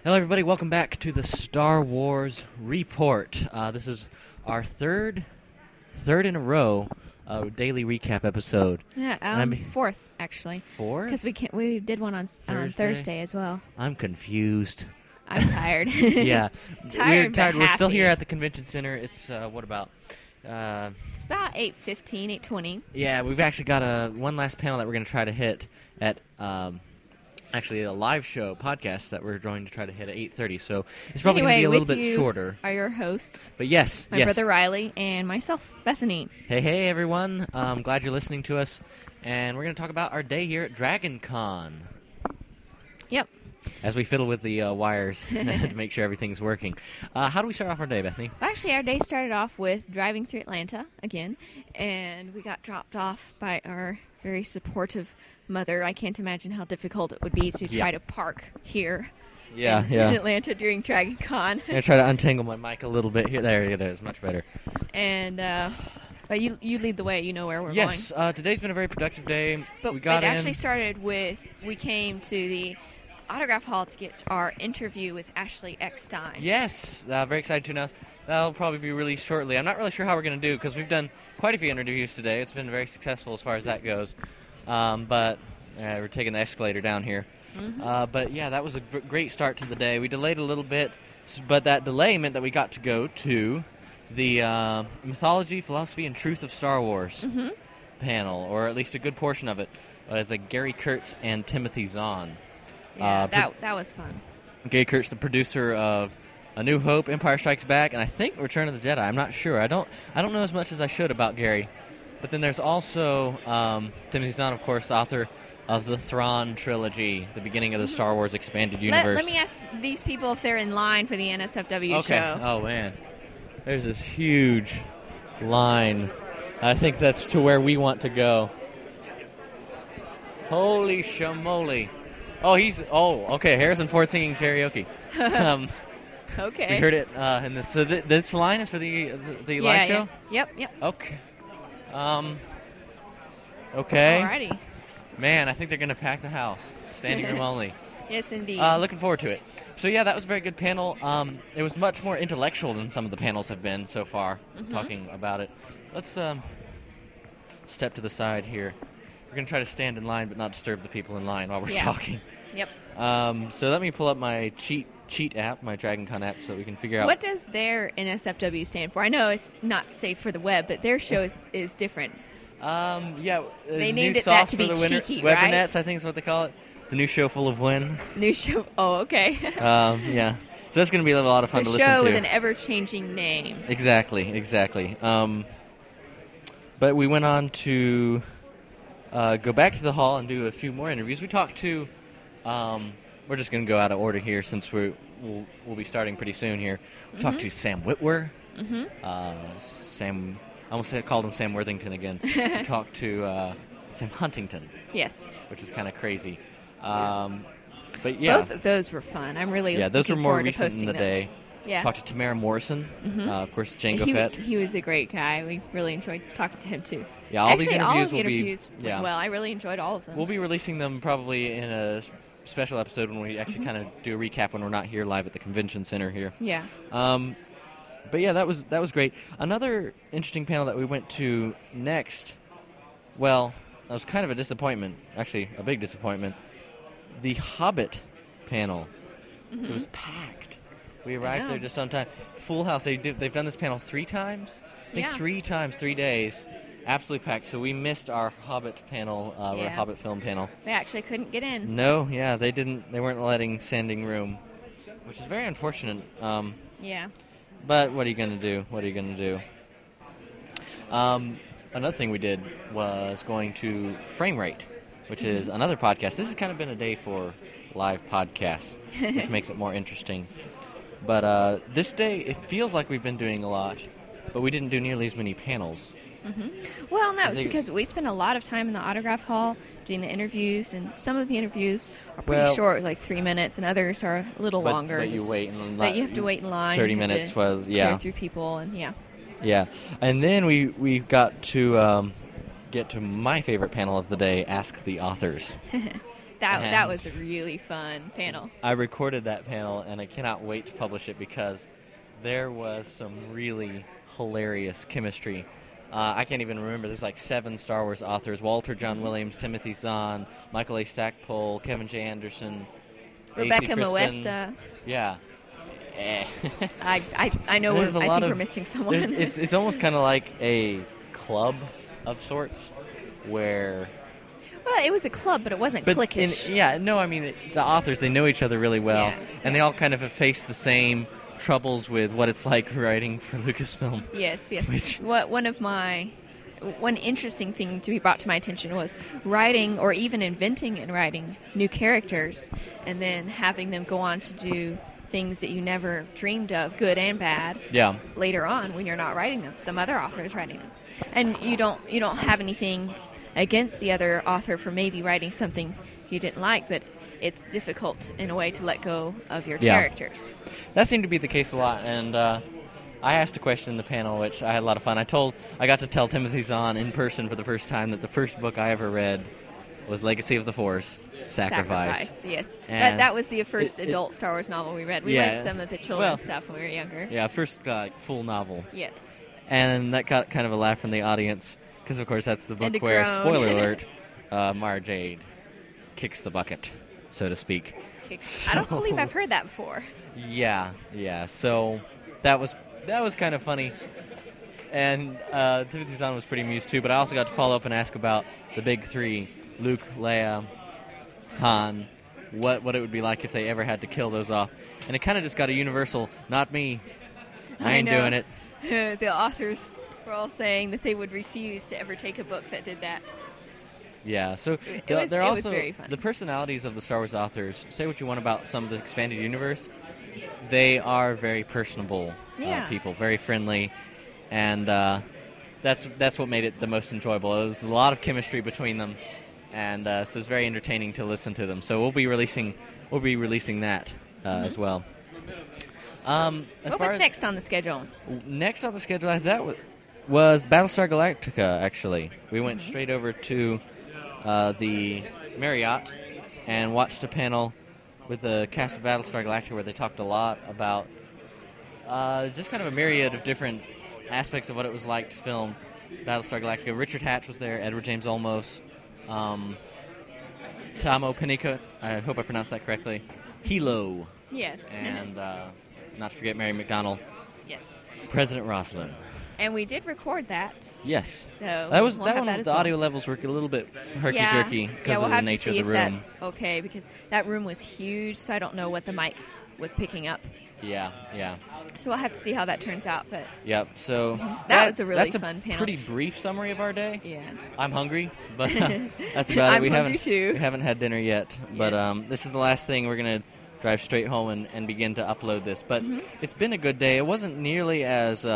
Hello, everybody. Welcome back to the Star Wars Report. This is our third in a row daily recap episode. Yeah, fourth actually. Fourth? Because we did one on Thursday as well. I'm confused. I'm tired. Yeah, Tired, we're tired. but We're still happy. here at the convention center. It's what about? It's about 8:15, 8:20. Yeah, we've actually got one last panel that we're going to try to hit at. Actually, a live show podcast that we're going to try to hit at 8:30, so it's probably going to be a little bit shorter. Are your hosts? But yes, My brother Riley and myself, Bethany. Hey, everyone! Glad you're listening to us, and we're going to talk about our day here at Dragon Con. Yep. As we fiddle with the wires to make sure everything's working. How do we start off our day, Bethany? Well, actually, our day started off with driving through Atlanta again, and we got dropped off by our very supportive mother. I can't imagine how difficult it would be to try to park here in Atlanta during Dragon Con. I'm going to try to untangle my mic a little bit here. There it is. Much better. And but you lead the way. You know where we're going. Yes, today's been a very productive day. But it actually started with, we came to the Autograph Hall to get our interview with Ashley Eckstein. Yes, very excited to announce. That'll probably be released shortly. I'm not really sure how we're going to do because we've done quite a few interviews today. It's been very successful as far as that goes. But we're taking the escalator down here. Mm-hmm. But yeah, that was a great start to the day. We delayed a little bit, but that delay meant that we got to go to the Mythology, Philosophy, and Truth of Star Wars panel, or at least a good portion of it, with Gary Kurtz and Timothy Zahn. Yeah, that was fun. Gary Kurtz, the producer of A New Hope, Empire Strikes Back, and I think Return of the Jedi. I'm not sure. I don't know as much as I should about Gary. But then there's also Timothy Zahn, of course, the author of the Thrawn trilogy, the beginning of the Star Wars expanded universe. Let me ask these people if they're in line for the NSFW show. Okay. Oh, man. There's this huge line. I think that's to where we want to go. Holy shamoly. Okay, Harrison Ford singing karaoke. Okay. We heard it in this. So this line is for the live show? Yeah. Yep. Okay. Okay. Alrighty. Man, I think they're going to pack the house. Standing room only. Yes, indeed. Looking forward to it. So, yeah, that was a very good panel. It was much more intellectual than some of the panels have been so far, talking about it. Let's step to the side here. We're going to try to stand in line but not disturb the people in line while we're talking. Yep. So let me pull up my cheat app, my Dragon Con app, so we can figure out. What does their NSFW stand for? I know it's not safe for the web, but their show is different. They named new it that sauce to for be the winter. cheeky, Webernets, right? I think is what they call it. The new show full of win. New show. Oh, okay. Yeah. So that's going to be a lot of fun to listen to. A show with an ever-changing name. Exactly. But we went on to go back to the hall and do a few more interviews. We talked to. We're just going to go out of order here since we'll be starting pretty soon here. We talked to Sam Witwer. Sam. I almost called him Sam Worthington again. We talked to Sam Huntington. Yes. Which is kind of crazy. But yeah. Both of those were fun. I'm really those were looking more forward recent to in the posting day. those. Yeah. Talked to Tamara Morrison. Of course, Jango Fett. He was a great guy. We really enjoyed talking to him too. Yeah, all these of the interviews went well. I really enjoyed all of them. We'll be releasing them probably in a special episode when we actually kind of do a recap when we're not here live at the convention center here. Yeah. But yeah, that was great. Another interesting panel that we went to next, well, that was kind of a disappointment, actually a big disappointment. The Hobbit panel. It was packed. We arrived there just on time. Full house. They've done this panel 3 times. I think 3 times, 3 days. Absolutely packed. So we missed our Hobbit panel, or Hobbit film panel. They actually couldn't get in. No, yeah, they didn't. They weren't letting standing room, which is very unfortunate. Yeah. But what are you going to do? Another thing we did was going to Frame Rate, which is another podcast. This has kind of been a day for live podcasts, which makes it more interesting. But this day, it feels like we've been doing a lot, but we didn't do nearly as many panels. Well, no, it's because we spent a lot of time in the autograph hall doing the interviews, and some of the interviews are pretty short, like 3 minutes, and others are a little longer. But you wait in line. But you have to wait in line. 30 minutes was, clear through people, and Yeah, and then we got to get to my favorite panel of the day, Ask the Authors. That was a really fun panel. I recorded that panel, and I cannot wait to publish it because there was some really hilarious chemistry. I can't even remember. There's like 7 Star Wars authors: Walter John Williams, Timothy Zahn, Michael A. Stackpole, Kevin J. Anderson, Rebecca A.C. Crispin. Moesta. Yeah. I know. I think we're missing someone. It's almost kind of like a club of sorts, where. Well, it was a club, but it wasn't cliquish. The authors, they know each other really well, and they all kind of have faced the same troubles with what it's like writing for Lucasfilm. Yes. One interesting thing to be brought to my attention was writing, or even inventing and writing, new characters, and then having them go on to do things that you never dreamed of, good and bad, later on when you're not writing them. Some other author is writing them. And you don't have anything against the other author for maybe writing something you didn't like, but it's difficult in a way to let go of your characters. That seemed to be the case a lot, and I asked a question in the panel, which I had a lot of fun. I got to tell Timothy Zahn in person for the first time that the first book I ever read was Legacy of the Force, Sacrifice. Yes. That was the first adult Star Wars novel we read. We read some of the children's stuff when we were younger. Yeah, first full novel. Yes. And that got kind of a laugh from the audience, because, of course, that's the book where, spoiler alert, Mara Jade kicks the bucket, so to speak. I don't believe I've heard that before. Yeah. So that was kind of funny. And Timothy Zahn was pretty amused, too. But I also got to follow up and ask about the big 3, Luke, Leia, Han, what it would be like if they ever had to kill those off. And it kind of just got a universal, not me. I ain't doing it. The authors were all saying that they would refuse to ever take a book that did that. Yeah, so it was very funny. The personalities of the Star Wars authors, say what you want about some of the expanded universe, they are very personable people, very friendly, and that's what made it the most enjoyable. It was a lot of chemistry between them, and so it was very entertaining to listen to them. So we'll be releasing that as well. What was next on the schedule? Next on the schedule, that was Battlestar Galactica, actually. We went straight over to the Marriott and watched a panel with the cast of Battlestar Galactica where they talked a lot about just kind of a myriad of different aspects of what it was like to film Battlestar Galactica. Richard Hatch was there, Edward James Olmos, Tamo Pennicott, I hope I pronounced that correctly, Hilo. Yes. And not to forget Mary McDonnell. Yes. President Roslin. And we did record that. Yes. So the audio levels were a little bit herky-jerky because of the nature of the room. We'll have to see if that's okay, because that room was huge, so I don't know what the mic was picking up. Yeah. So we'll have to see how that turns out. But yep. So that was a really fun panel. That's a pretty brief summary of our day. Yeah. I'm hungry, but that's about it. I'm hungry too. We haven't had dinner yet, but this is the last thing. We're gonna drive straight home and begin to upload this. But it's been a good day. It wasn't nearly as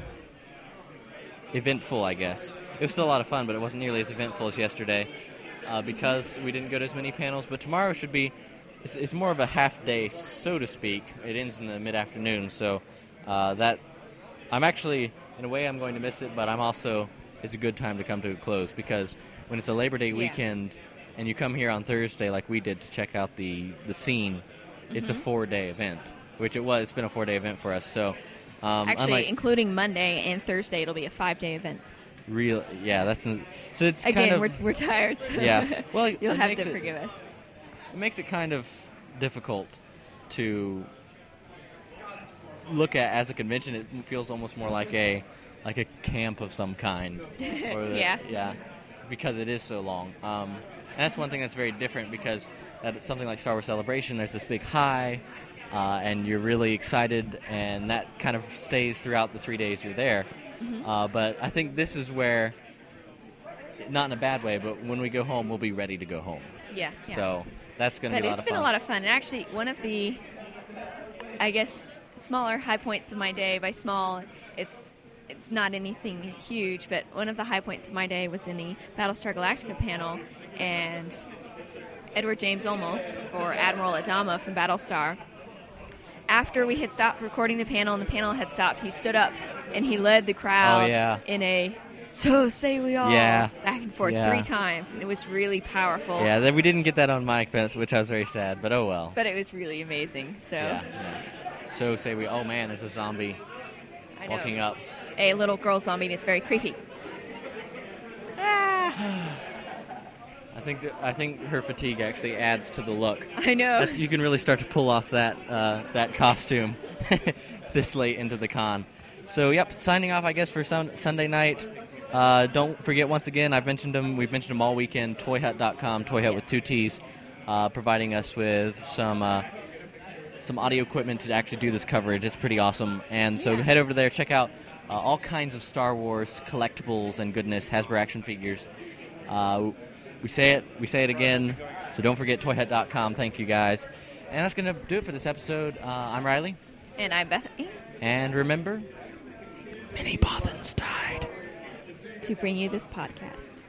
eventful, I guess. It was still a lot of fun, but it wasn't nearly as eventful as yesterday because we didn't go to as many panels. But tomorrow should be, it's more of a half day, so to speak. It ends in the mid-afternoon, so that I'm actually, in a way, I'm going to miss it, but I'm also, it's a good time to come to a close because when it's a Labor Day weekend and you come here on Thursday like we did to check out the scene, it's a 4-day event, which it was. It's been a 4-day event for us, so... Actually, including Monday and Thursday, it'll be a 5-day event. So it's again, kind of... we're tired. So well, you'll have to forgive us. It makes it kind of difficult to look at as a convention. It feels almost more like a camp of some kind. Because it is so long. And that's one thing that's very different because at something like Star Wars Celebration, there's this big high. And you're really excited, and that kind of stays throughout the 3 days you're there. But I think this is where, not in a bad way, but when we go home, we'll be ready to go home. Yeah. So that's going to be a lot of fun. It's been a lot of fun. And actually, one of the, I guess, smaller high points of my day, by small, it's not anything huge, but one of the high points of my day was in the Battlestar Galactica panel, and Edward James Olmos, or Admiral Adama from Battlestar, after we had stopped recording the panel and the panel had stopped, he stood up and he led the crowd in a "So say we all," Yeah. back and forth Yeah. 3 times, and it was really powerful. Yeah, we didn't get that on mic, which I was very sad, but oh well. But it was really amazing. So Yeah. So say we. Oh man, there's a zombie I know. walking up. A little girl zombie, and it's very creepy. Ah, I think her fatigue actually adds to the look. I know. You can really start to pull off that costume this late into the con. So, yep, signing off, I guess, for Sunday night. Don't forget, once again, we've mentioned them all weekend, toyhut.com, Toy Hut with 2 T's, providing us with some audio equipment to actually do this coverage. It's pretty awesome. And so head over there, check out all kinds of Star Wars collectibles and goodness, Hasbro action figures. We say it again, so don't forget toyhut.com. Thank you, guys. And that's going to do it for this episode. I'm Riley. And I'm Bethany. And remember, many Bothans died to bring you this podcast.